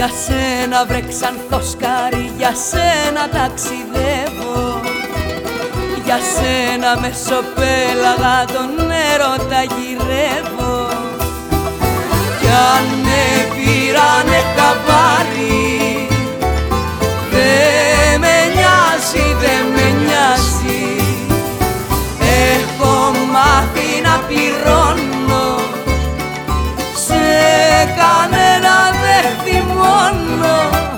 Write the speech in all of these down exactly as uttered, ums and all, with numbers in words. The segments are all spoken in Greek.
Για σένα βρε ξανθόσκαρη, για σένα ταξιδεύω. Για σένα μεσοπέλαγα τον έρωτα γυρεύω. Κι αν με πήρανε χαμπάρι, δε με νοιάζει, δε με νοιάζει. Έχω μάθει να πληρώνω, σε κανένα δε θυμώνω.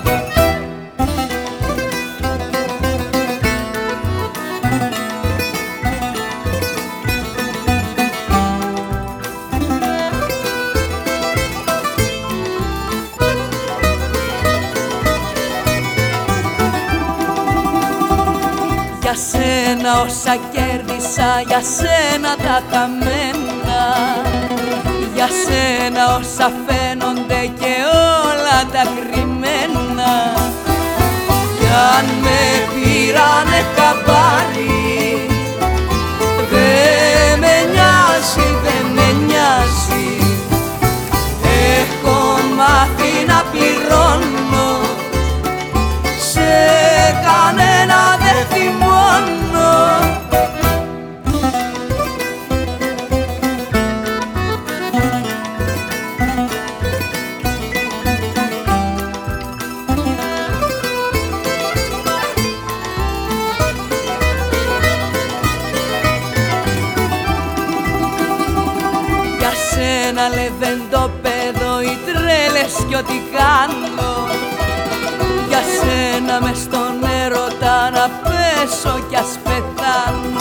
Για σένα όσα κέρδισα, για σένα τα χαμένα. Για σένα όσα φαίνονται και όλα τα κρυμμένα. Κι αν με πήρανε χαμπάρι, δε με νοιάζει, δε με νοιάζει. Έχω μάθει να πληρώνω, σε κανένα δε θυμώνω. Για σένα λεβεντόπεδο, οι τρέλες κι ό,τι κάνω. Για σένα μες στον έρωτα να πέσω κι ας πεθάνω.